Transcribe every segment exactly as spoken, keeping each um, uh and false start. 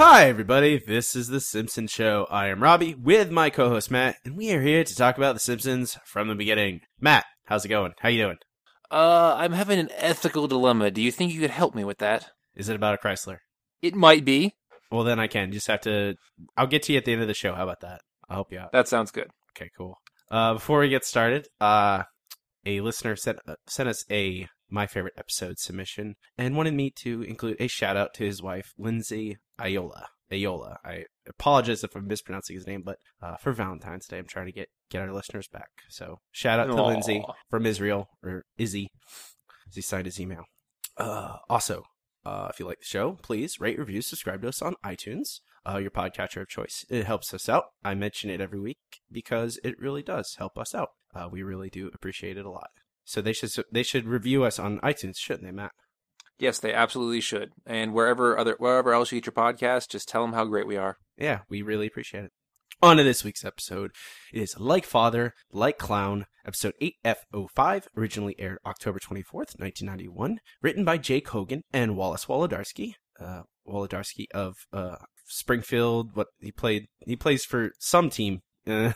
Hi, everybody. This is The Simpsons Show. I am Robbie with my co-host Matt, and we are here to talk about The Simpsons from the beginning. Matt, how's it going? How you doing? Uh, I'm having an ethical dilemma. Do you think you could help me with that? Is it about a Chrysler? It might be. Well, then I can. Just have to... I'll get to you at the end of the show. How about that? I'll help you out. That sounds good. Okay, cool. Uh, before we get started, uh, a listener sent, uh, sent us a My Favorite Episode submission and wanted me to include a shout-out to his wife, Lindsay Ayola. Ayola. I apologize if I'm mispronouncing his name, but uh, for Valentine's Day, I'm trying to get, get our listeners back. So, shout-out to Aww. Lindsay from Israel, or Izzy, as he signed his email. Uh, also, uh, if you like the show, please rate, review, subscribe to us on iTunes, uh, your podcatcher of choice. It helps us out. I mention it every week because it really does help us out. Uh, we really do appreciate it a lot. So they should they should review us on iTunes, shouldn't they, Matt? Yes, they absolutely should. And wherever other wherever else you get your podcast, just tell them how great we are. Yeah, we really appreciate it. On to this week's episode. It is Like Father, Like Clown, episode eight F oh five, originally aired October twenty-fourth, nineteen ninety-one, written by Jake Hogan and Wallace Wolodarski. Uh, Wolodarski of uh, Springfield, what he played, he plays for some team uh,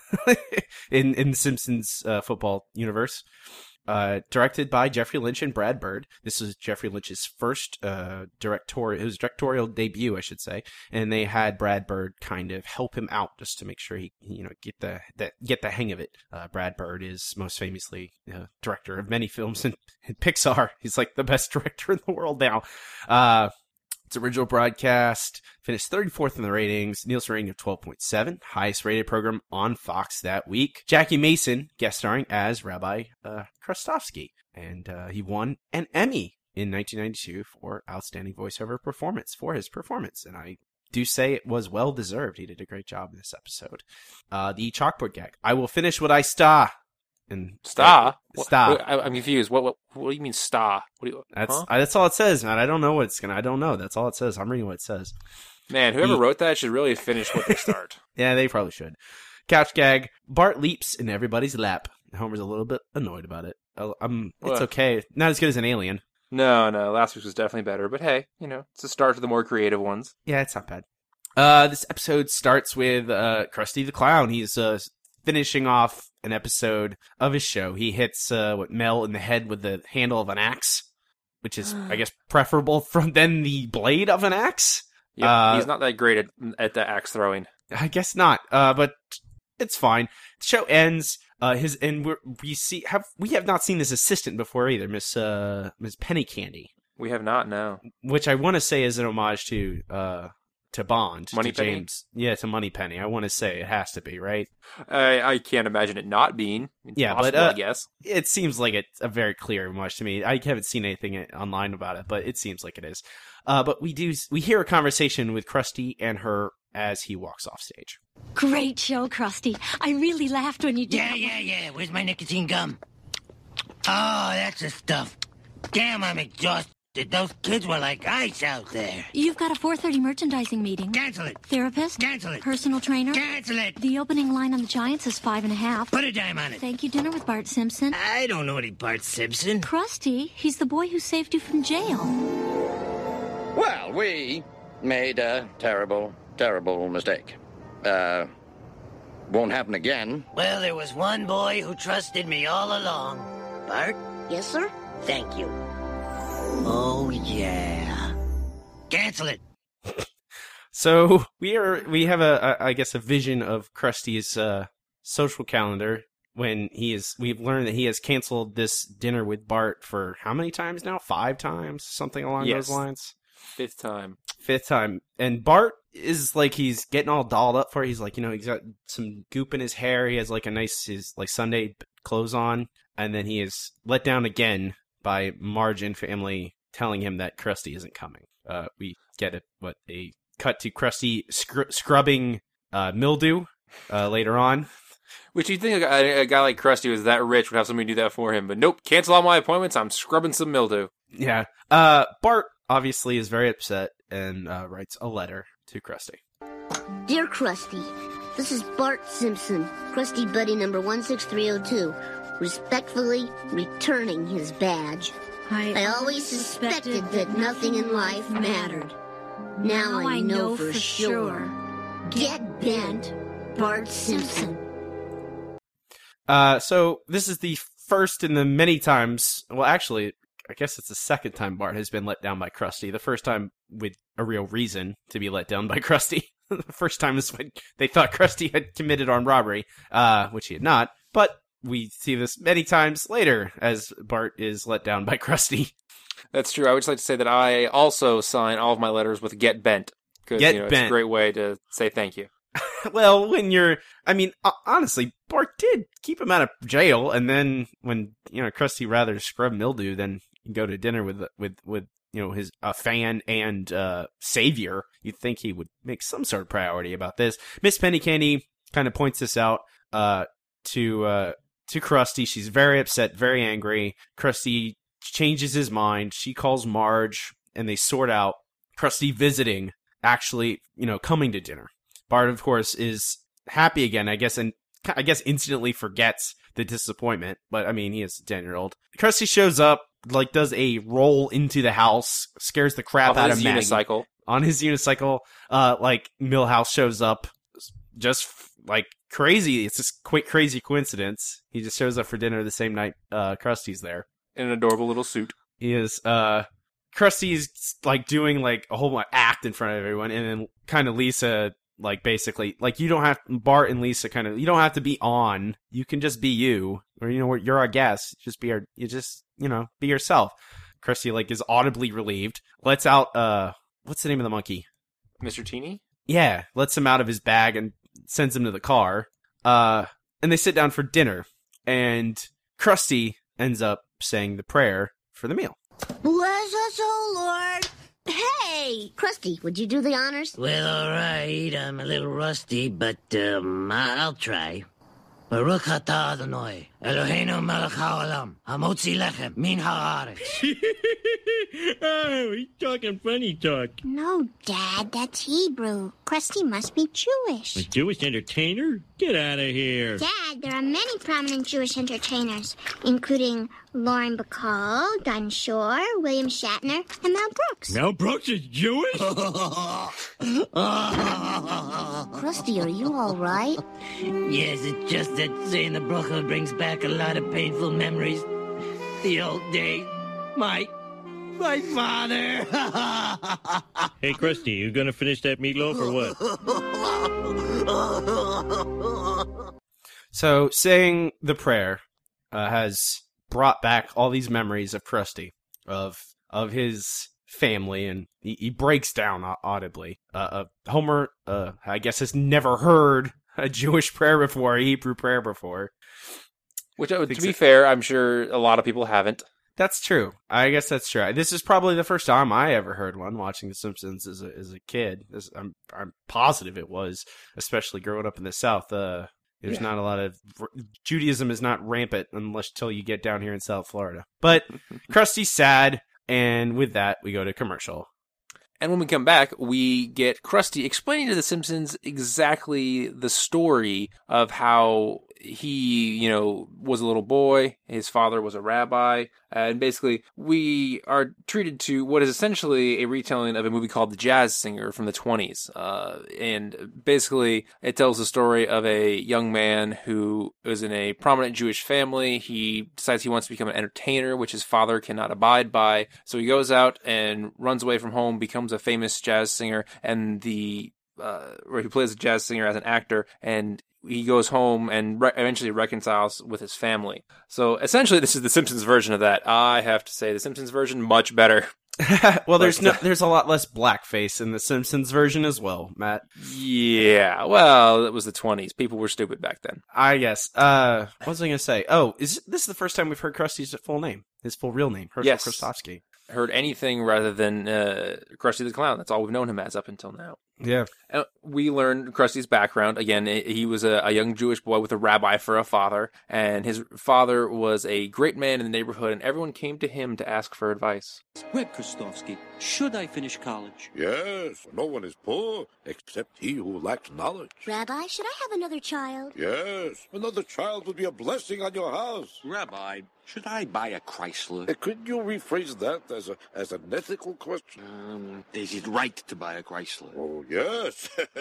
in, in the Simpsons uh, football universe. Uh, directed by Jeffrey Lynch and Brad Bird. This was Jeffrey Lynch's first uh, directorial, his directorial debut, I should say, and they had Brad Bird kind of help him out just to make sure he, you know, get the, the get the hang of it. Uh, Brad Bird is most famously uh, director of many films in, in Pixar. He's like the best director in the world now. Uh, Its original broadcast finished thirty-fourth in the ratings, Nielsen rating of twelve point seven, highest rated program on Fox that week. Jackie Mason guest starring as Rabbi uh, Krustovsky, and uh, he won an Emmy in nineteen ninety-two for outstanding voiceover performance for his performance, and I do say it was well deserved. He did a great job in this episode. Uh, the chalkboard gag: "I will finish what I star." And Star? Uh, star. What, I, I'm confused. What, what What do you mean star? What do you, That's huh? uh, that's all it says, man. I don't know what it's gonna. I don't know. That's all it says. I'm reading what it says. Man, whoever He- wrote that should really finish what they start. Yeah, they probably should. Couch gag: Bart leaps in everybody's lap. Homer's a little bit annoyed about it. Uh, Um, it's What? okay. Not as good as an Alien. No, no, last week's was definitely better. But hey, you know, it's a start to the more creative ones. Yeah, it's not bad. Uh, this episode starts with uh Krusty the Clown. He's uh finishing off an episode of his show. He hits uh what Mel in the head with the handle of an axe, which is I guess preferable from than the blade of an axe. Yep, Uh, he's not that great at, at the axe throwing. I guess not. Uh, but it's fine. The show ends. Uh, his and we're, we see have we have not seen this assistant before either, Miss uh Miss Penny Candy, We have not, no. which I want to say is an homage to uh to Bond, Money to Penny? James. Yeah, to Money Penny. I want to say it has to be right. I, I can't imagine it not being. It's Yeah, but, possible, uh, I guess. It seems like it's a very clear homage to me. I haven't seen anything online about it, but it seems like it is. Uh, but we do we hear a conversation with Krusty and her as he walks off stage. Great show, Krusty. I really laughed when you did. Yeah, yeah, yeah. Where's my nicotine gum? Oh, that's the stuff. Damn, I'm exhausted. Those kids were like ice out there. You've got a four thirty merchandising meeting. Cancel it. Therapist? Cancel it. Personal trainer? Cancel it. The opening line on the Giants is five and a half. Put a dime on it. Thank you, dinner with Bart Simpson. I don't know any Bart Simpson. Krusty, he's the boy who saved you from jail. Well, we made a terrible, terrible mistake. Uh, won't happen again. Well, there was one boy who trusted me all along. Bart? Yes, sir? Thank you. Oh, yeah. Cancel it. So we are we have a, a I guess a vision of Krusty's uh, social calendar when he is we've learned that he has canceled this dinner with Bart for how many times now? Five times, something along Yes. those lines. Fifth time. Fifth time, and Bart is like he's getting all dolled up for it. He's like, you know, he's got some goop in his hair. He has like a nice his like Sunday clothes on, and then he is let down again by Marge and family telling him that Krusty isn't coming. Uh, we get it. What a cut to Krusty scr- scrubbing uh, mildew uh, later on. Which you'd think a guy, a guy like Krusty was that rich would have somebody do that for him, but nope, cancel all my appointments, I'm scrubbing some mildew. Yeah. Uh, Bart obviously is very upset and uh, writes a letter to Krusty. Dear Krusty, this is Bart Simpson, Krusty Buddy number one six three oh two, respectfully returning his badge. I always suspected that nothing in life mattered. Now I know for sure. Get bent, Bart Simpson. Uh, so this is the first in the many times. Well, actually, I guess it's the second time Bart has been let down by Krusty. The first time with a real reason to be let down by Krusty. The first time is when they thought Krusty had committed armed robbery, uh, which he had not. But we see this many times later as Bart is let down by Krusty. That's true. I would just like to say that I also sign all of my letters with "Get Bent" because Get you know, it's bent. a great way to say thank you. Well, when you're, I mean, uh, honestly, Bart did keep him out of jail, and then when, you know, Krusty rather scrub mildew than go to dinner with, with, with, you know, his, a fan and, uh, savior, you'd think he would make some sort of priority about this. Miss Pennycandy kind of points this out, uh, to, uh, to Krusty. She's very upset, very angry. Krusty changes his mind. She calls Marge, and they sort out Krusty visiting, actually, you know, coming to dinner. Bart, of course, is happy again, I guess, and I guess instantly forgets the disappointment. But, I mean, he is a ten-year-old. Krusty shows up, like, does a roll into the house, scares the crap Off out his of Maggie. unicycle. On his unicycle, uh, like, Milhouse shows up, just, like, crazy. It's just quick, crazy coincidence. He just shows up for dinner the same night uh, Krusty's there. In an adorable little suit. He is, uh... Krusty's, like, doing, like, a whole act in front of everyone, and then kind of Lisa... Like, basically, like, you don't have, Bart and Lisa kind of, you don't have to be on, you can just be you, or, you know, you're our guest, just be our, you just, you know, be yourself. Krusty, like, is audibly relieved, lets out, uh, what's the name of the monkey? Mister Teeny? Yeah, lets him out of his bag and sends him to the car, uh, and they sit down for dinner, and Krusty ends up saying the prayer for the meal. Bless us, O Lord. Hey, Krusty, would you do the honors? Well, all right. I'm a little rusty, but um, I- I'll try. Baruch atah Adonai, Eloheinu melech haolam, hamotzi lechem min haaretz. Oh, he's talking funny talk. No, Dad, that's Hebrew. Krusty must be Jewish. A Jewish entertainer? Get out of here. Dad, there are many prominent Jewish entertainers, including Lauren Bacall, Dinah Shore, William Shatner, and Mel Brooks. Mel Brooks is Jewish? Krusty, are you all right? Yes, it's just that saying the bracha brings back a lot of painful memories. The old days. My... my father. Hey, Krusty, you gonna finish that meatloaf or what? So, saying the prayer uh, has brought back all these memories of Krusty, of of his family, and he, he breaks down audibly. Uh, uh, Homer, uh, I guess, has never heard a Jewish prayer before, a Hebrew prayer before. Which, uh, to Thinks be it- fair, I'm sure a lot of people haven't. That's true. I guess that's true. This is probably the first time I ever heard one watching The Simpsons as a as a kid. This, I'm I'm positive it was, especially growing up in the South. Uh, there's Yeah. not a lot of Judaism is not rampant unless till you get down here in South Florida. But Krusty's sad, and with that we go to commercial. And when we come back, we get Krusty explaining to the Simpsons exactly the story of how he, you know, was a little boy, his father was a rabbi, and basically we are treated to what is essentially a retelling of a movie called The Jazz Singer from the twenties. Uh, and basically it tells the story of a young man who is in a prominent Jewish family. He decides he wants to become an entertainer, which his father cannot abide by. So he goes out and runs away from home, becomes a famous jazz singer, and the uh, where he plays a jazz singer as an actor, and he goes home and re- eventually reconciles with his family. So essentially, this is the Simpsons version of that. I have to say, the Simpsons version much better. Well, there's But- no, there's a lot less blackface in the Simpsons version as well, Matt. Yeah, well, it was the twenties. People were stupid back then. I guess. Uh, what was I going to say? Oh, is this is the first time we've heard Krusty's full name, his full real name, Herschel Yes. Krustofsky. Heard anything rather than uh, Krusty the Clown. That's all we've known him as up until now. Yeah. Uh, we learn Krusty's background. Again, he was a, a young Jewish boy with a rabbi for a father, and his father was a great man in the neighborhood, and everyone came to him to ask for advice. Reb Krastovsky, should I finish college? Yes, no one is poor except he who lacks knowledge. Rabbi, should I have another child? Yes, another child would be a blessing on your house. Rabbi, should I buy a Chrysler? Uh, could you rephrase that as a as an ethical question? Um, is it right to buy a Chrysler? Oh, yes.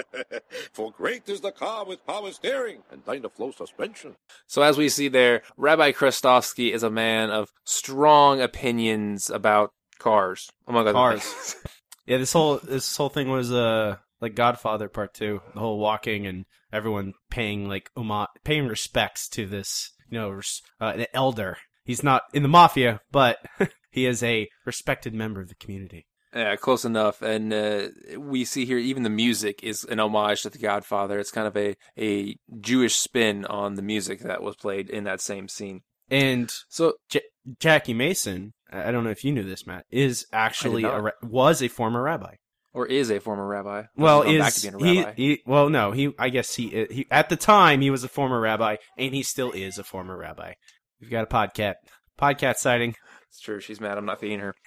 For great is the car with power steering and Dynaflow suspension. So as we see there, Rabbi Krastovsky is a man of strong opinions about cars, among other Cars. things. Yeah, this whole this whole thing was uh like Godfather Part Two. The whole walking and everyone paying like homage, paying respects to this, you know, res- uh, an elder. He's not in the mafia, but he is a respected member of the community. Yeah, close enough. And uh, we see here even the music is an homage to The Godfather. It's kind of a, a Jewish spin on the music that was played in that same scene. And so J- Jackie Mason, I don't know if you knew this, Matt, is actually I did a not. ra- was a former rabbi. Or is a former rabbi. Well, He's gone back is to being a he, rabbi. he? Well, no, he. I guess he, he. At the time, he was a former rabbi, and he still is a former rabbi. We've got a podcat, podcat sighting. It's true. She's mad I'm not feeding her.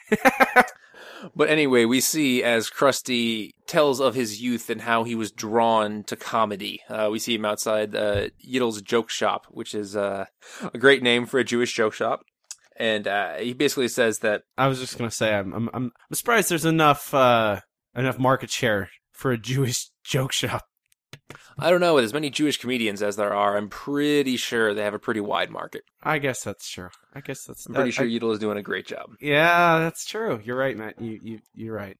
But anyway, we see as Krusty tells of his youth and how he was drawn to comedy. Uh, we see him outside uh, Yiddel's Joke Shop, which is uh, a great name for a Jewish joke shop. And uh, he basically says that I was just gonna say, I'm, I'm, I'm surprised there's enough, uh, enough market share for a Jewish joke shop. I don't know, with as many Jewish comedians as there are, I'm pretty sure they have a pretty wide market. I guess that's true. I guess that's. I'm pretty that, sure I, Yiddle is doing a great job. Yeah, that's true. You're right, Matt. You, you, you're right.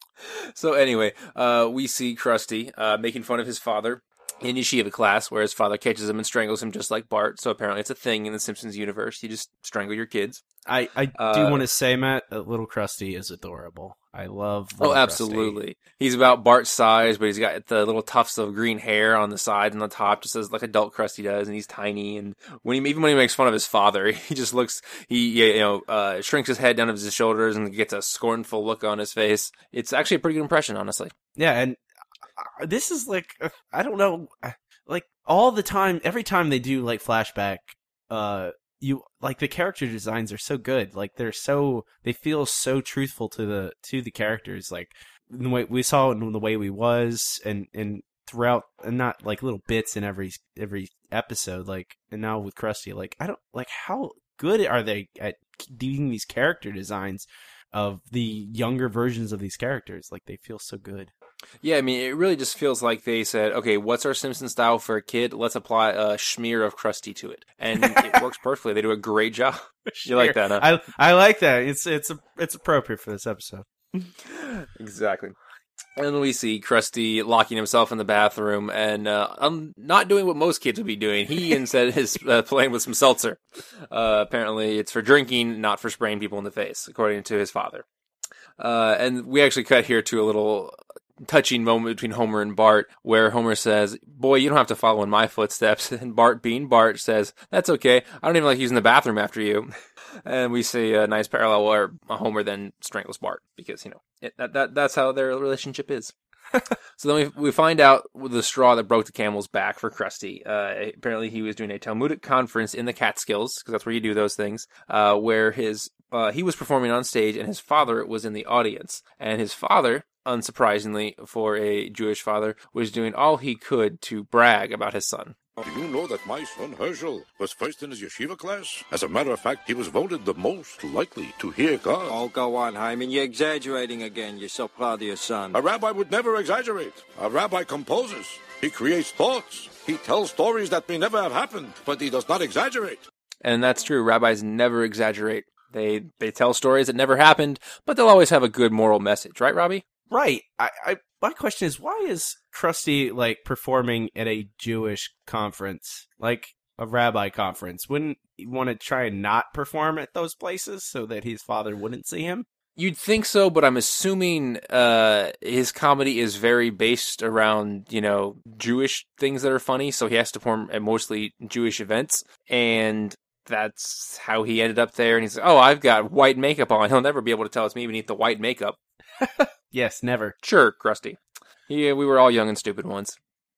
So anyway, uh, we see Krusty uh, making fun of his father in yeshiva class, where his father catches him and strangles him just like Bart. So apparently it's a thing in the Simpsons universe. You just strangle your kids. I, I Uh, do want to say, Matt, that little Krusty is adorable. I love Oh, little absolutely. Krusty. He's about Bart's size, but he's got the little tufts of green hair on the side and the top, just as like adult Krusty does, and he's tiny. And when he even when he makes fun of his father, he just looks he you know uh, shrinks his head down to his shoulders and gets a scornful look on his face. It's actually a pretty good impression, honestly. Yeah, and uh, this is like uh, I don't know, uh, like all the time, every time they do like flashback, uh. You like the character designs are so good. Like they're so they feel so truthful to the to the characters. Like the way we saw it in The Way We Was, and and throughout, and not like little bits in every every episode. Like and now with Krusty, like I don't like how good are they at doing these character designs of the younger versions of these characters. Like they feel so good. Yeah, I mean, it really just feels like they said, okay, what's our Simpson style for a kid? Let's apply a smear of Krusty to it. And it works perfectly. They do a great job. You like that, huh? I I like that. It's it's it's appropriate for this episode. Exactly. And we see Krusty locking himself in the bathroom and uh, um, not doing what most kids would be doing. He instead is uh, playing with some seltzer. Uh, apparently, it's for drinking, not for spraying people in the face, according to his father. Uh, and we actually cut here to a little touching moment between Homer and Bart, where Homer says, "Boy, you don't have to follow in my footsteps." And Bart, being Bart, says, "That's okay. I don't even like using the bathroom after you." And we see a nice parallel where Homer then strangles Bart because, you know, it, that, that that's how their relationship is. So then we we find out the straw that broke the camel's back for Krusty. Uh, apparently he was doing a Talmudic conference in the Catskills, because that's where you do those things, uh, where his uh, he was performing on stage and his father was in the audience. And his father, unsurprisingly for a Jewish father, was doing all he could to brag about his son. Do you know that my son Herschel was first in his yeshiva class? As a matter of fact, he was voted the most likely to hear God. Oh, go on, Hyman. You're exaggerating again. You're so proud of your son. A rabbi would never exaggerate. A rabbi composes. He creates thoughts. He tells stories that may never have happened, but he does not exaggerate. And that's true. Rabbis never exaggerate. They they tell stories that never happened, but they'll always have a good moral message. Right, Robbie? Right. I, I my question is, why is Krusty like performing at a Jewish conference, like a rabbi conference? Wouldn't he want to try and not perform at those places so that his father wouldn't see him? You'd think so, but I'm assuming uh, his comedy is very based around, you know, Jewish things that are funny, so he has to perform at mostly Jewish events, and that's how he ended up there. And he's like, "Oh, I've got white makeup on. He'll never be able to tell it's me beneath the white makeup." Yes, never. Sure, Krusty. Yeah, we were all young and stupid once.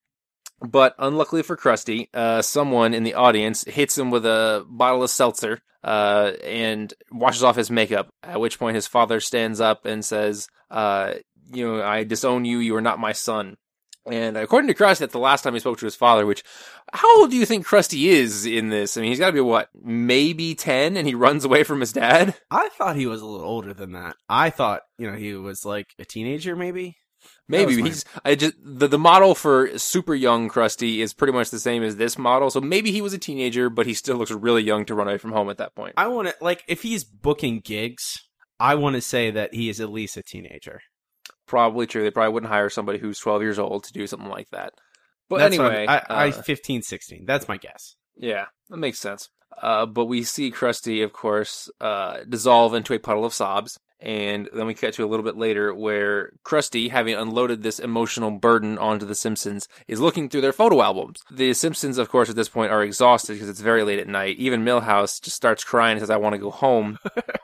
But unluckily for Krusty, uh, someone in the audience hits him with a bottle of seltzer uh, and washes off his makeup, at which point his father stands up and says, uh, you know, I disown you, you are not my son. And according to Krusty, that's the last time he spoke to his father, which, how old do you think Krusty is in this? I mean, he's got to be, what, maybe ten, and he runs away from his dad? I thought he was a little older than that. I thought, you know, he was like a teenager, maybe? Maybe he's. I just the the model for super young Krusty is pretty much the same as this model. So maybe he was a teenager, but he still looks really young to run away from home at that point. I want to like if he's booking gigs, I want to say that he is at least a teenager. Probably true. They probably wouldn't hire somebody who's twelve years old to do something like that. But That's anyway, I, I uh, fifteen, sixteen. That's my guess. Yeah, that makes sense. Uh, but we see Krusty, of course, uh, dissolve into a puddle of sobs. And then we cut to a little bit later where Krusty, having unloaded this emotional burden onto the Simpsons, is looking through their photo albums. The Simpsons, of course, at this point are exhausted because it's very late at night. Even Milhouse just starts crying and says, I want to go home.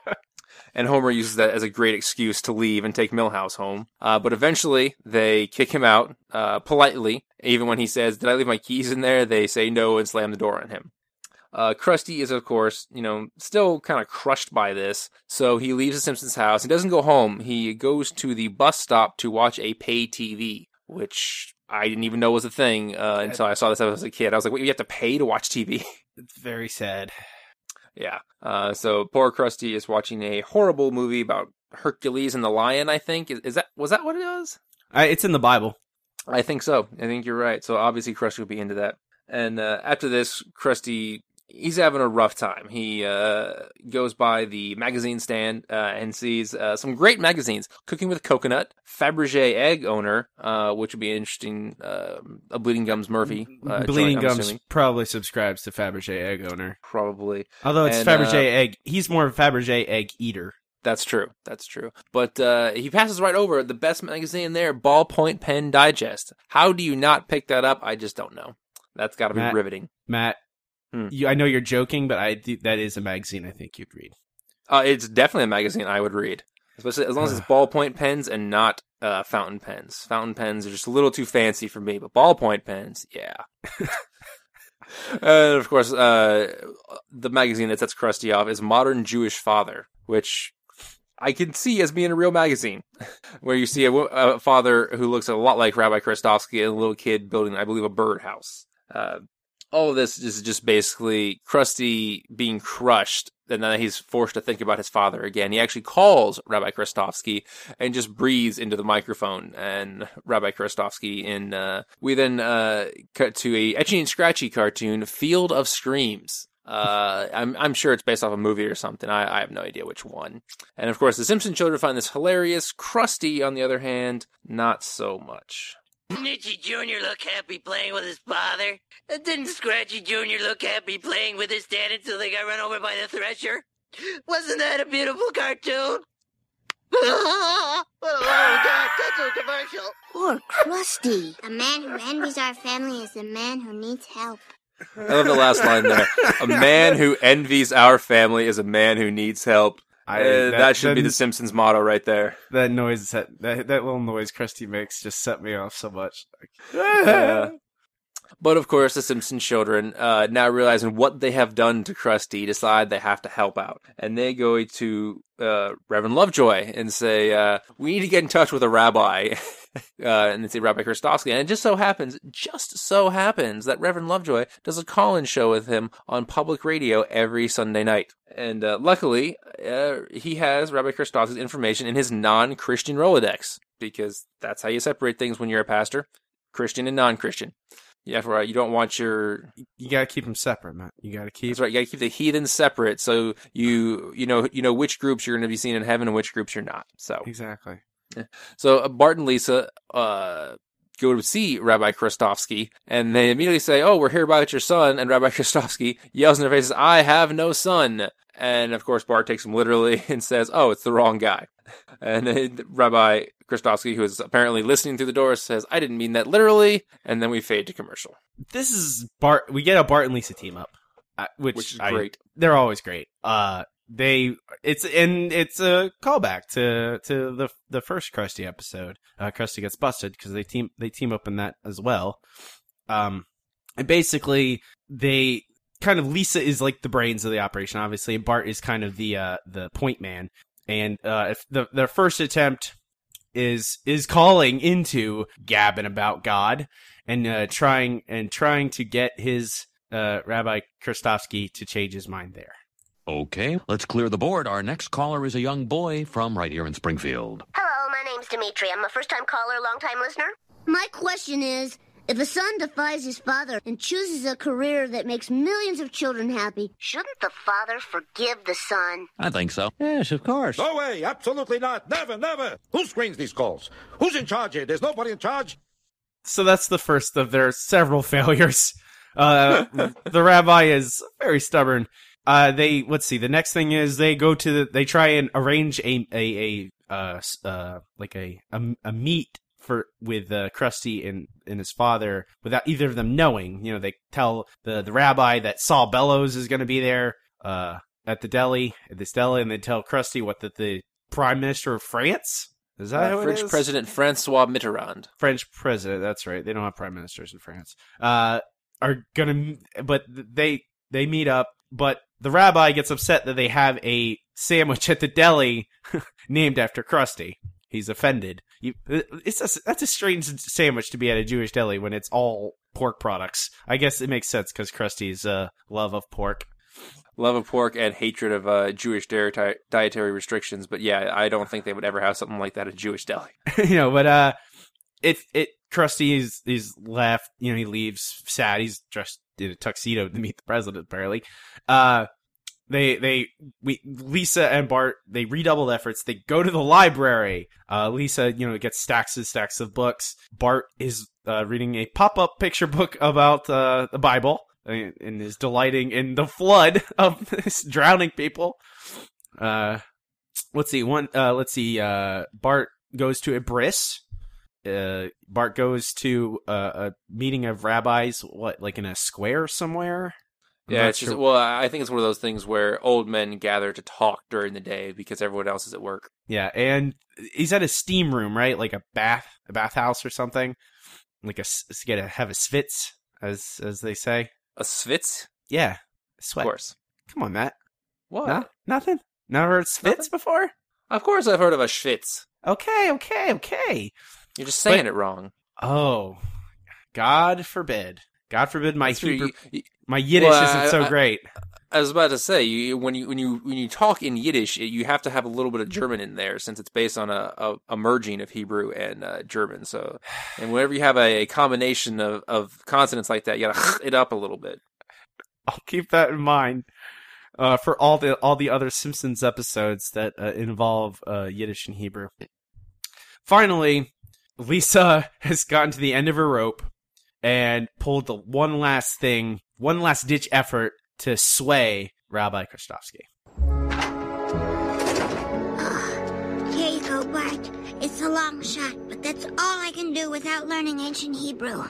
And Homer uses that as a great excuse to leave and take Milhouse home. Uh, but eventually, they kick him out, uh, politely. Even when he says, did I leave my keys in there? They say no and slam the door on him. Uh, Krusty is, of course, you know, still kind of crushed by this, so he leaves the Simpsons' house. He doesn't go home. He goes to the bus stop to watch a pay T V, which I didn't even know was a thing uh, until I saw this as a kid. I was like, wait, you have to pay to watch T V? It's very sad. Yeah. Uh, so poor Krusty is watching a horrible movie about Hercules and the lion, I think. Is, is that was that what it was? I, it's in the Bible. I think so. I think you're right. So obviously Krusty will be into that. And uh, after this, Krusty... he's having a rough time. He uh, goes by the magazine stand uh, and sees uh, some great magazines. Cooking with Coconut, Fabergé Egg Owner, uh, which would be interesting. Uh, a Bleeding Gums Murphy. Uh, Bleeding joint, Gums probably subscribes to Fabergé Egg Owner. Probably. Although it's and, Fabergé uh, Egg. He's more of a Fabergé Egg eater. That's true. That's true. But uh, he passes right over the best magazine there, Ballpoint Pen Digest. How do you not pick that up? I just don't know. That's got to be Matt, riveting. Matt. Hmm. You, I know you're joking, but I that is a magazine I think you'd read. Uh, it's definitely a magazine I would read, especially as long as it's ballpoint pens and not uh, fountain pens. Fountain pens are just a little too fancy for me, but ballpoint pens, yeah. And of course, uh, the magazine that sets Krusty off is Modern Jewish Father, which I can see as being a real magazine, where you see a, a father who looks a lot like Rabbi Krustovsky and a little kid building, I believe, a birdhouse. Uh, All of this is just basically Krusty being crushed, and then he's forced to think about his father again. He actually calls Rabbi Krustovsky and just breathes into the microphone. And Rabbi Krustovsky, in uh, we then uh, cut to a Etchy and Scratchy cartoon, Field of Screams. Uh, I'm I'm sure it's based off a movie or something. I, I have no idea which one. And of course, the Simpson children find this hilarious. Krusty, on the other hand, not so much. Didn't Itchy Junior look happy playing with his father? And didn't Scratchy Junior look happy playing with his dad until they got run over by the Thresher? Wasn't that a beautiful cartoon? Oh, God, that's a commercial. Poor Krusty. A man who envies our family is a man who needs help. I love the last line there. A man who envies our family is a man who needs help. I, uh, that, that should that, be the Simpsons motto right there. That noise, that, that that little noise Krusty makes just set me off so much. uh, but of course, the Simpsons children, uh, now realizing what they have done to Krusty, decide they have to help out. And they go to uh, Reverend Lovejoy and say, uh, we need to get in touch with a rabbi. uh, and they say Rabbi Krustovsky. And it just so happens, just so happens, that Reverend Lovejoy does a call-in show with him on public radio every Sunday night. And uh, luckily, uh, he has Rabbi Krustovsky's information in his non-Christian Rolodex, because that's how you separate things when you're a pastor, Christian and non-Christian. Yeah, right. You don't want your. You gotta keep them separate, man. You gotta keep. That's right. You gotta keep the heathens separate, so you you know you know which groups you're going to be seen in heaven and which groups you're not. So exactly. Yeah. So uh, Bart and Lisa uh, go to see Rabbi Krustovsky, and they immediately say, "Oh, we're here about your son." And Rabbi Krustovsky yells in their faces, "I have no son!" And of course, Bart takes him literally and says, "Oh, it's the wrong guy." And then Rabbi Krustovsky, who is apparently listening through the door, says, "I didn't mean that literally." And then we fade to commercial. This is Bart. We get a Bart and Lisa team up, uh, which, which is I, great. They're always great. Uh, they it's and it's a callback to to the the first Krusty episode. Uh, Krusty gets busted because they team they team up in that as well. Um, and basically they kind of Lisa is like the brains of the operation, obviously, and Bart is kind of the uh, the point man. And uh, if the their first attempt is is calling into gabbing about God and uh, trying and trying to get his uh, Rabbi Krustovsky to change his mind there. Okay, let's clear the board. Our next caller is a young boy from right here in Springfield. Hello, my name's Dimitri. I'm a first-time caller, long-time listener. My question is, if a son defies his father and chooses a career that makes millions of children happy, shouldn't the father forgive the son? I think so. Yes, of course. No way, absolutely not. Never, never. Who screens these calls? Who's in charge here? There's nobody in charge. So that's the first of their several failures. Uh, the rabbi is very stubborn. Uh, they, let's see, the next thing is they go to the, they try and arrange a, a, a, uh, uh, like a, a, a meet for, with, uh, Krusty and, and his father without either of them knowing. You know, they tell the, the rabbi that Saul Bellows is going to be there, uh, at the deli, at this deli, and they tell Krusty what, that the Prime Minister of France? Is that uh, who French it is? President Francois Mitterrand. French president, that's right. They don't have prime ministers in France. Uh, are gonna, but they, they meet up, but the rabbi gets upset that they have a sandwich at the deli named after Krusty. He's offended. You, it's a, that's a strange sandwich to be at a Jewish deli when it's all pork products. I guess it makes sense because Krusty's uh, love of pork. Love of pork and hatred of uh, Jewish dietary, dietary restrictions. But yeah, I don't think they would ever have something like that at a Jewish deli. you know, but uh, it, it, Krusty is, is left, you know, he leaves sad. He's dressed in a tuxedo to meet the president, apparently. Uh, They, they, we, Lisa and Bart, they redoubled efforts. They go to the library. Uh, Lisa, you know, gets stacks and stacks of books. Bart is, uh, reading a pop-up picture book about, uh, the Bible and, and is delighting in the flood of this drowning people. Uh, let's see, one, uh, let's see, uh, Bart goes to a bris. Uh, Bart goes to, uh, a meeting of rabbis, what, like in a square somewhere? I'm yeah, not it's sure. just, well, I think it's one of those things where old men gather to talk during the day because everyone else is at work. Yeah, and he's at a steam room, right? Like a bath, a bathhouse or something. Like a, to get a, have a svitz, as as they say. A svitz? Yeah, sweat. Of course. Come on, Matt. What? No? Nothing? Never heard svitz Nothing? before? Of course I've heard of a schwitz. Okay, okay, okay. You're just saying but, it wrong. Oh, God forbid. God forbid my Hebrew, you, you, my Yiddish well, isn't I, so I, great. I was about to say, you, when you when you when you talk in Yiddish, you have to have a little bit of German in there, since it's based on a, a, a merging of Hebrew and uh, German. So, and whenever you have a, a combination of, of consonants like that, you gotta it up a little bit. I'll keep that in mind uh, for all the all the other Simpsons episodes that uh, involve uh, Yiddish and Hebrew. Finally, Lisa has gotten to the end of her rope and pulled the one last thing, one last ditch effort to sway Rabbi Krustovsky. Here you go, Bart. It's a long shot, but that's all I can do without learning ancient Hebrew.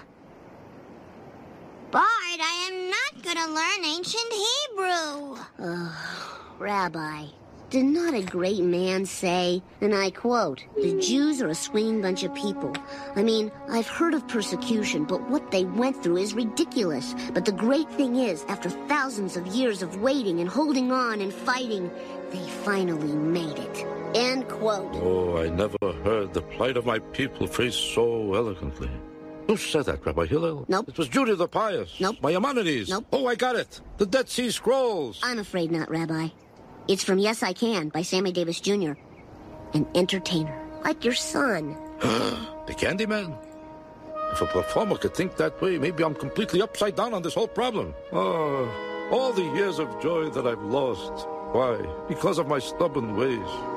Bart, I am not going to learn ancient Hebrew. Uh, Rabbi, did not a great man say, and I quote, "The Jews are a swinging bunch of people. I mean, I've heard of persecution, but what they went through is ridiculous. But the great thing is, after thousands of years of waiting and holding on and fighting, they finally made it." End quote. Oh, I never heard the plight of my people phrased so eloquently. Who said that, Rabbi Hillel? Nope. It was Judah the Pious. Nope. Maimonides. Nope. Oh, I got it. The Dead Sea Scrolls. I'm afraid not, Rabbi. It's from Yes I Can by Sammy Davis Junior An entertainer, like your son. The Candyman? If a performer could think that way, maybe I'm completely upside down on this whole problem. Oh, all the years of joy that I've lost. Why? Because of my stubborn ways.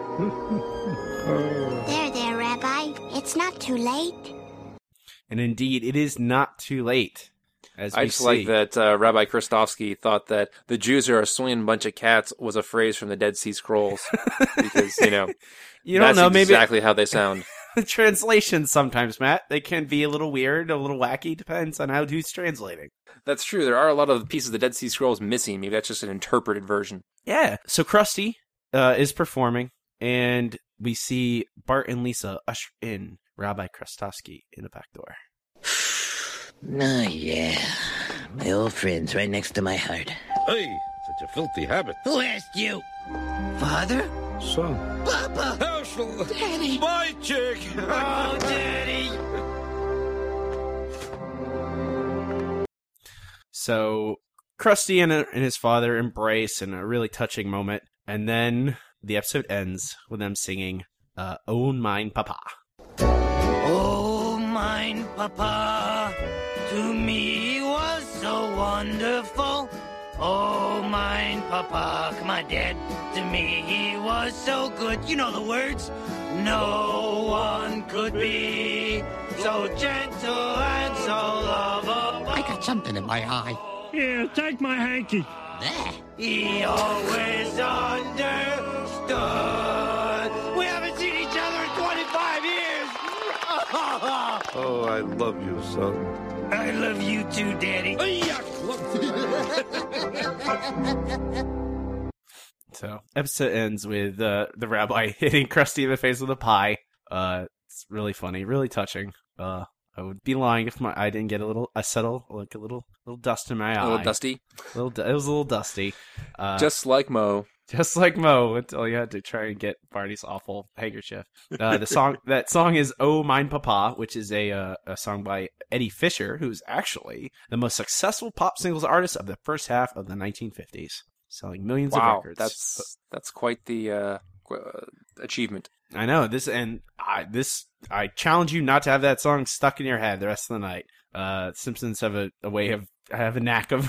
oh. There, there, Rabbi. It's not too late. And indeed, it is not too late. As I we just see. like that uh, Rabbi Krustovsky thought that the Jews are a swinging bunch of cats was a phrase from the Dead Sea Scrolls. Because, you know, you don't that's know, maybe, exactly how they sound. translations sometimes, Matt. They can be a little weird, a little wacky, depends on how who's translating. That's true. There are a lot of pieces of the Dead Sea Scrolls missing. Maybe that's just an interpreted version. Yeah. So Krusty uh, is performing, and we see Bart and Lisa usher in Rabbi Krustovsky in the back door. Oh, yeah. My old friend's right next to my heart. Hey, such a filthy habit. Who asked you? Father? Son. Papa! Herschel! Daddy! My chick! Oh, Daddy! So Krusty and, and his father embrace in a really touching moment, and then the episode ends with them singing uh, "Oh Mine Papa." Oh, mine papa, to me was so wonderful. Oh, mine papa, come on, Dad. To me he was so good. You know the words. No one could be so gentle and so lovable. I got something in my eye. Here, take my hanky. There. He always understood. We haven't seen each other in twenty-five years. Oh, I love you, son. I love you too, Daddy. So episode ends with uh, the rabbi hitting Krusty in the face with a pie. Uh, it's really funny, really touching. Uh, I would be lying if my I didn't get a little, I settle like a little, little dust in my eye. A little dusty. A little, it was a little dusty. Uh, Just like Mo. Just like Mo, until you had to try and get Barney's awful handkerchief. Uh, the song, that song is "Oh Mine Papa," which is a uh, a song by Eddie Fisher, who's actually the most successful pop singles artist of the first half of the nineteen fifties, selling millions Wow, of records. that's that's quite the uh, qu- uh, achievement. I know this, and I this I challenge you not to have that song stuck in your head the rest of the night. Uh, Simpsons have a, a way of have a knack of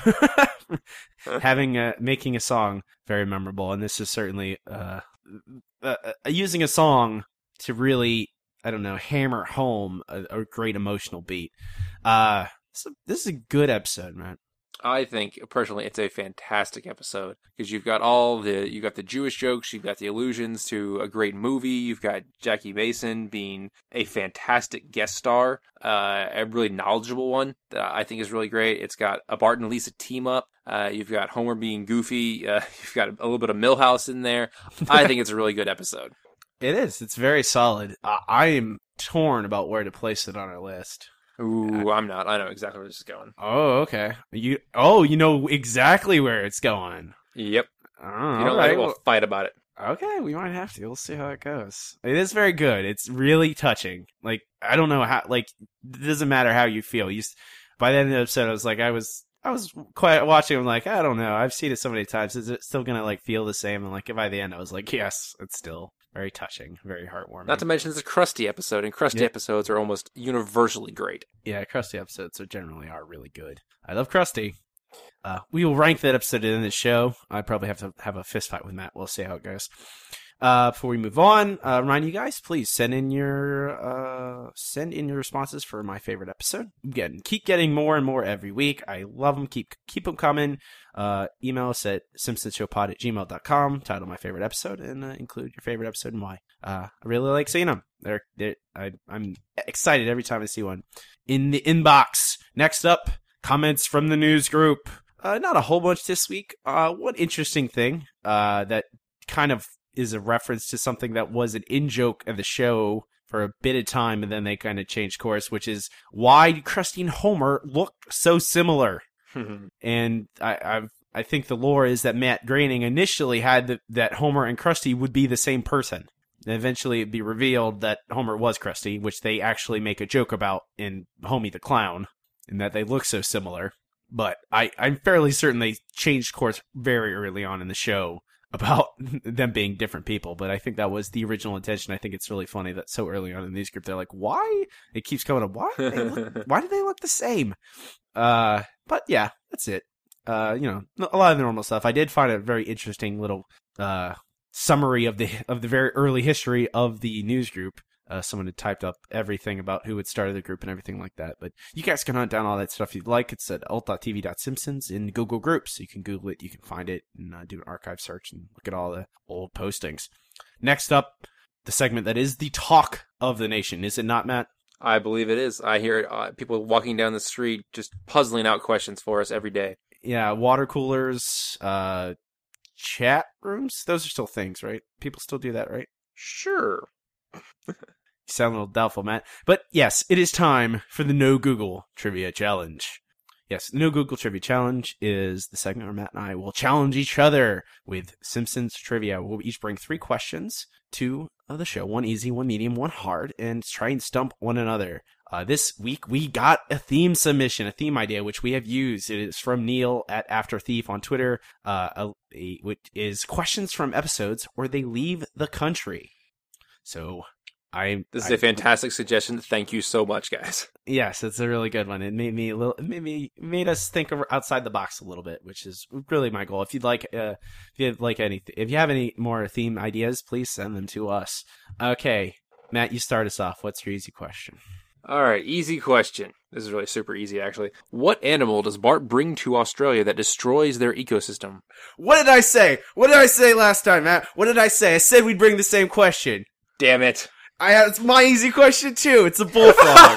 having a, making a song very memorable, and this is certainly uh, uh, uh, using a song to really, I don't know, hammer home a, a great emotional beat. Uh, so this is a good episode, man. I think personally it's a fantastic episode because you've got all the you got the Jewish jokes, you've got the allusions to a great movie, you've got Jackie Mason being a fantastic guest star, uh, a really knowledgeable one that I think is really great. It's got a Bart and Lisa team up. Uh, you've got Homer being goofy. Uh, you've got a, a little bit of Milhouse in there. I think it's a really good episode. It is. It's very solid. Uh, I am torn about where to place it on our list. Ooh, I'm not. I know exactly where this is going. Oh, okay. You oh, you know exactly where it's going. Yep. Oh, you don't like it, we'll fight about it. Okay, we might have to. We'll see how it goes. It is very good. It's really touching. Like, I don't know how, like, it doesn't matter how you feel. You, by the end of the episode, I was like, I was, I was quite watching. I'm like, I don't know. I've seen it so many times. Is it still going to, like, feel the same? And, like, by the end, I was like, yes, it's still very touching, very heartwarming. Not to mention it's a Krusty episode, and Krusty yeah. episodes are almost universally great. Yeah, Krusty episodes are generally are really good. I love Krusty. Uh, we will rank that episode in the show. I probably have to have a fist fight with Matt. We'll see how it goes. Uh, before we move on, uh, remind you guys, please send in your uh, send in your responses for my favorite episode. Again, keep getting more and more every week. I love them. Keep keep them coming. Uh, email us at simpsonshowpod at gmail dot com. Title my favorite episode and uh, include your favorite episode and why. Uh, I really like seeing them. They're, they're I, I'm excited every time I see one in the inbox. Next up, comments from the news group. Uh, not a whole bunch this week. Uh, one interesting thing uh, that kind of is a reference to something that was an in-joke of the show for a bit of time, and then they kind of changed course, which is why do Krusty and Homer look so similar? And I I've, I think the lore is that Matt Groening initially had the, that Homer and Krusty would be the same person. And eventually it'd be revealed that Homer was Krusty, which they actually make a joke about in Homie the Clown, and that they look so similar. But I, I'm fairly certain they changed course very early on in the show about them being different people. But I think that was the original intention. I think it's really funny that so early on in the news group, they're like, why? It keeps coming up, why? They look, why do they look the same? Uh, but yeah, that's it. Uh, you know, a lot of the normal stuff. I did find a very interesting little uh, summary of the of the very early history of the news group. Uh, someone had typed up everything about who had started the group and everything like that. But you guys can hunt down all that stuff if you'd like. It's at alt dot t v dot simpsons in Google Groups. You can Google it, you can find it, and uh, do an archive search and look at all the old postings. Next up, the segment that is the talk of the nation. Is it not, Matt? I believe it is. I hear it, uh, people walking down the street just puzzling out questions for us every day. Yeah, water coolers, uh, chat rooms. Those are still things, right? People still do that, right? Sure. You sound a little doubtful, Matt. But yes, it is time for the No Google Trivia Challenge. Yes, the No Google Trivia Challenge is the segment where Matt and I will challenge each other with Simpsons trivia. We'll each bring three questions to uh, the show. One easy, one medium, one hard, and try and stump one another. Uh, this week, we got a theme submission, a theme idea, which we have used. It is from Neil at After Thief on Twitter, uh, a, a, which is questions from episodes where they leave the country. So... I, this is I, a fantastic suggestion. Thank you so much, guys. Yes, it's a really good one. It made me a little, it made me made us think of outside the box a little bit, which is really my goal. If you'd like, uh, if you like any, if you have any more theme ideas, please send them to us. Okay, Matt, you start us off. What's your easy question? All right, easy question. This is really super easy, actually. What animal does Bart bring to Australia that destroys their ecosystem? What did I say? What did I say last time, Matt? What did I say? I said we'd bring the same question. Damn it. I have, it's my easy question too. It's a bullfrog.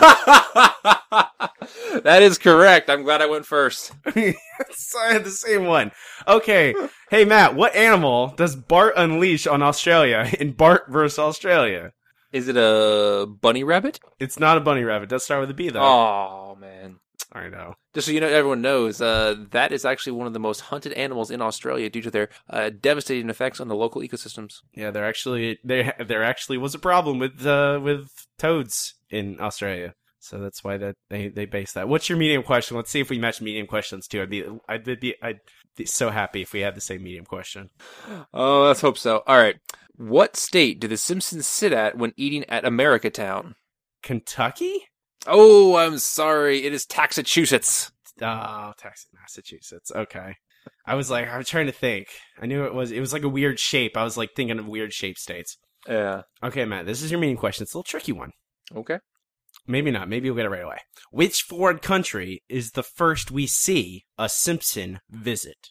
That is correct. I'm glad I went first. I had the same one. Okay. Hey, Matt, what animal does Bart unleash on Australia in Bart versus Australia? Is it a bunny rabbit? It's not a bunny rabbit. It does start with a B, though. Oh, man. I know. Just so you know, everyone knows, uh, that is actually one of the most hunted animals in Australia due to their uh, devastating effects on the local ecosystems. Yeah, there actually there there actually was a problem with uh, with toads in Australia, so that's why that they they base that. What's your medium question? Let's see if we match medium questions too. I'd be I'd be I'd be so happy if we had the same medium question. Oh, let's hope so. All right, what state do the Simpsons sit at when eating at America Town? Kentucky? Oh, I'm sorry. It is Taxachusetts. Oh, Texas, Massachusetts. Okay. I was like, I was trying to think. I knew it was, it was like a weird shape. I was like thinking of weird shape states. Yeah. Okay, Matt, this is your main question. It's a little tricky one. Okay. Maybe not. Maybe you'll get it right away. Which foreign country is the first we see a Simpson visit?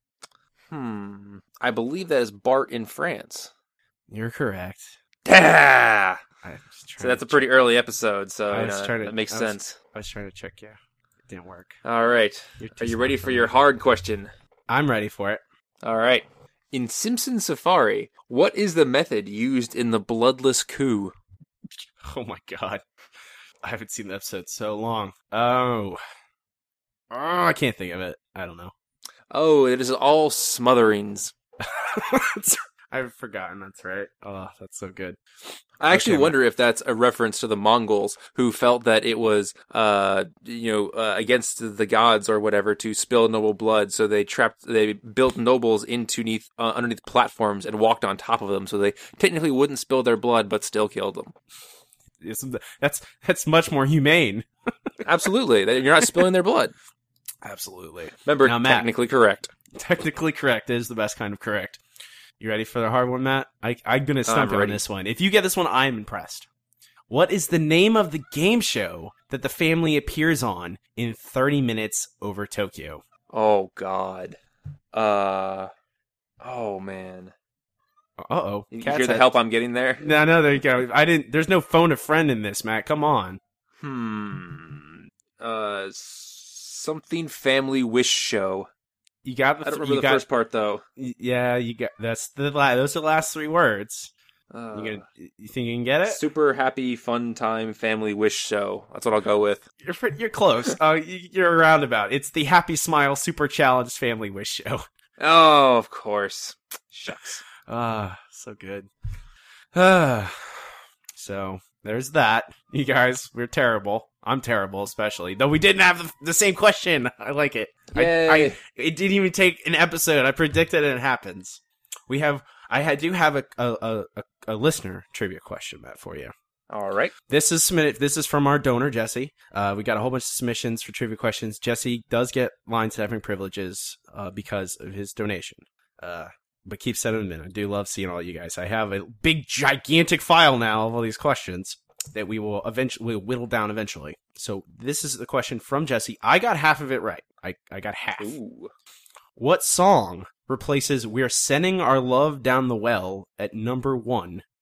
Hmm. I believe that is Bart in France. You're correct. Ah! So that's a pretty early episode, so I you was know, trying to, that makes I was, sense. I was trying to trick you. It didn't work. All right. Are you ready for your hard question? I'm ready for it. All right. In Simpson Safari, what is the method used in the bloodless coup? Oh my god. I haven't seen the episode so long. Oh. Oh, I can't think of it. I don't know. Oh, it is all smotherings. I've forgotten, that's right. Oh, that's so good. I actually okay, wonder man. if that's a reference to the Mongols who felt that it was, uh, you know, uh, against the gods or whatever to spill noble blood. So they trapped, they built nobles into neath, uh, underneath platforms and walked on top of them. So they technically wouldn't spill their blood, but still killed them. That's, that's much more humane. Absolutely. You're not spilling their blood. Absolutely. Remember, now, Matt, technically correct. Technically correct is the best kind of correct. You ready for the hard one, Matt? I, I'm going to stump you on this one. If you get this one, I'm impressed. What is the name of the game show that the family appears on in thirty minutes over Tokyo? Oh, God. Uh, oh, man. Uh-oh. You hear the help I'm getting there? No, no, there you go. I didn't. There's no phone a friend in this, Matt. Come on. Hmm. Uh, something family wish show. You got the, I don't remember the got, first part though. Yeah, you got that's the la- those are the last three words. Uh, you gonna you think you can get it? Super happy fun time family wish show. That's what I'll go with. You're pretty, you're close. uh, you're roundabout. It's the Happy Smile Super Challenged Family Wish Show. Oh, of course. Shucks. Ah, so good. Ah, so there's that. You guys, we're terrible. I'm terrible, especially. Though we didn't have the, the same question. I like it. Yay. I, I, it didn't even take an episode. I predicted it, and it happens. We have. I do have a a, a a listener trivia question, Matt, for you. All right. This is submitted. This is from our donor, Jesse. Uh, we got a whole bunch of submissions for trivia questions. Jesse does get lines and having privileges uh, because of his donation. Uh, but keep sending them in. I do love seeing all you guys. I have a big, gigantic file now of all these questions that we will eventually whittle down eventually. So this is the question from Jesse. I got half of it right. I, I got half. Ooh. What song replaces We're Sending Our Love Down the Well at number one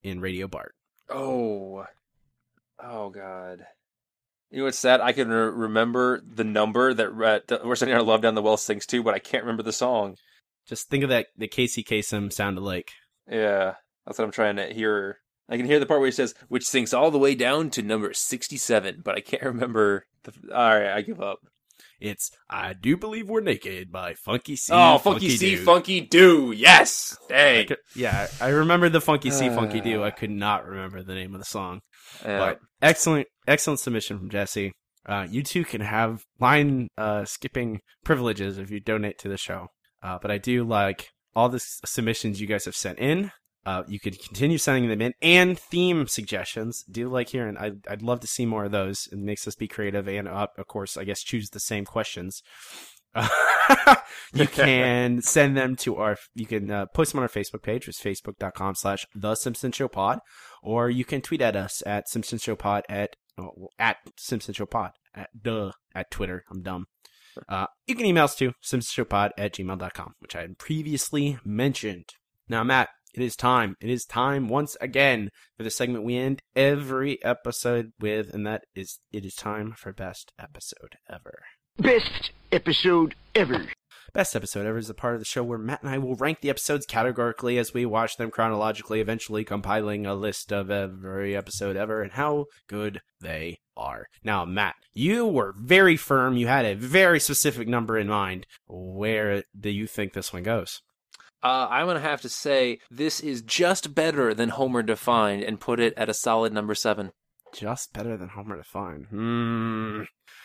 in Radio Bart. Oh. Oh, God. You know what's sad? I can re- remember the number that uh, We're Sending Our Love Down the Well sings to, but I can't remember the song. Just think of that, the Casey Kasem sounded like. Yeah, that's what I'm trying to hear. I can hear the part where he says, which sinks all the way down to number sixty-seven, but I can't remember. The... All right, I give up. It's I Do Believe We're Naked by Funky C. Oh, Funky, Funky C, Do. Funky Do. Yes. Dang. I could, yeah, I remember the Funky C, Funky Do. I could not remember the name of the song. Yeah. But excellent, excellent submission from Jesse. Uh, you two can have line uh, skipping privileges if you donate to the show. Uh, but I do like all the s- submissions you guys have sent in. Uh, you could continue sending them in, and theme suggestions. Do like hearing. I'd, I'd love to see more of those. It makes us be creative, and uh, of course, I guess choose the same questions. Uh, you can send them to our. You can uh, post them on our Facebook page, which is facebook dot com slash The Simpsons Show Pod, or you can tweet at us at Simpsons Show Pod at oh, at Simpsons Show Pod at duh at Twitter. I'm dumb. Uh, you can email us to simpsons show pod at gmail dot com, which I had previously mentioned. Now, Matt. It is time. It is time once again for the segment we end every episode with, and that is, it is time for Best Episode Ever. Best Episode Ever. Best Episode Ever is a part of the show where Matt and I will rank the episodes categorically as we watch them chronologically, eventually compiling a list of every episode ever and how good they are. Now, Matt, you were very firm. You had a very specific number in mind. Where do you think this one goes? Uh, I'm going to have to say this is just better than Homer Defined and put it at a solid number seven. Just better than Homer Defined. Hmm.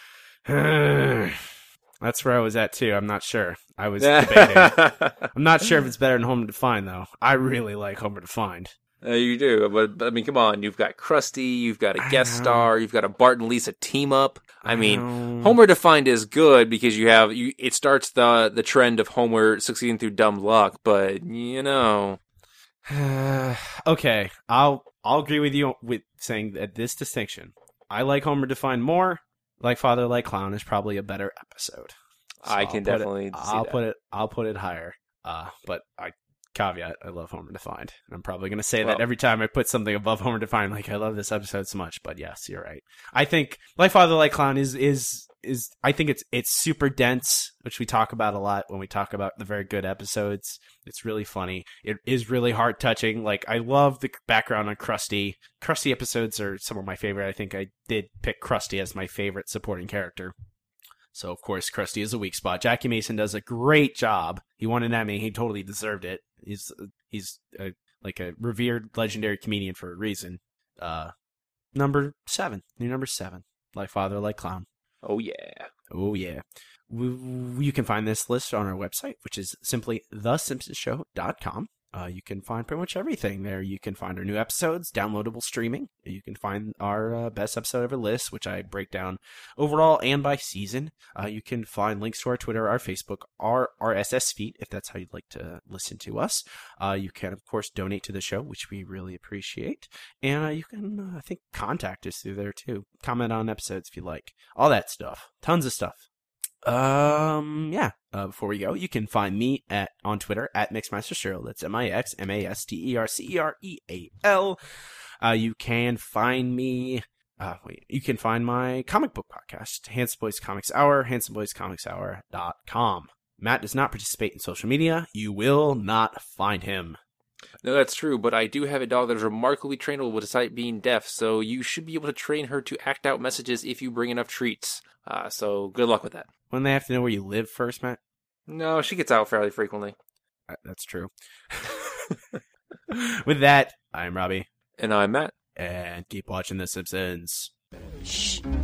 That's where I was at, too. I'm not sure. I was debating. I'm not sure if it's better than Homer Defined, though. I really like Homer Defined. Uh, you do, but, but I mean, come on. You've got Krusty, you've got a guest star, you've got a Bart and Lisa team up. I, I mean, know. Homer Defined is good because you have you. It starts the the trend of Homer succeeding through dumb luck, but you know. Okay, I'll I'll agree with you with saying that this distinction. I like Homer Defined more. Like Father, Like Clown is probably a better episode. So I can I'll definitely. It, see I'll that. put it. I'll put it higher. Uh, but I. Caveat, I love Homer Defined. I'm probably going to say well, that every time I put something above Homer Defined, like, I love this episode so much, but yes, you're right. I think Like Father, Like Clown is, is, is, I think it's, it's super dense, which we talk about a lot when we talk about the very good episodes. It's really funny. It is really heart touching. Like, I love the background on Krusty. Krusty episodes are some of my favorite. I think I did pick Krusty as my favorite supporting character. So, of course, Krusty is a weak spot. Jackie Mason does a great job. He won an Emmy. He totally deserved it. He's he's a, like a revered legendary comedian for a reason. Uh, number seven. New number seven. Like Father, Like Clown. Oh, yeah. Oh, yeah. We, you can find this list on our website, which is simply the simpsons show dot com. Uh, you can find pretty much everything there. You can find our new episodes, downloadable streaming. You can find our uh, best episode ever list, which I break down overall and by season. Uh, you can find links to our Twitter, our Facebook, our R S S feed, if that's how you'd like to listen to us. Uh, you can, of course, donate to the show, which we really appreciate. And uh, you can, uh, I think, contact us through there, too. Comment on episodes if you like. All that stuff. Tons of stuff. Um, yeah. Uh, before we go, you can find me at on Twitter at Mixmaster Cyril. That's M I X M A S T E R C E R E A L. Uh, you can find me. Uh, wait, you can find my comic book podcast, Handsome Boys Comics Hour, handsome boys comics hour dot com. Matt does not participate in social media. You will not find him. No, that's true, but I do have a dog that is remarkably trainable despite being deaf, so you should be able to train her to act out messages if you bring enough treats. Uh, so good luck with that. Wouldn't they have to know where you live first, Matt? No, she gets out fairly frequently. Uh, that's true. With that, I'm Robbie. And I'm Matt. And keep watching The Simpsons. Shh.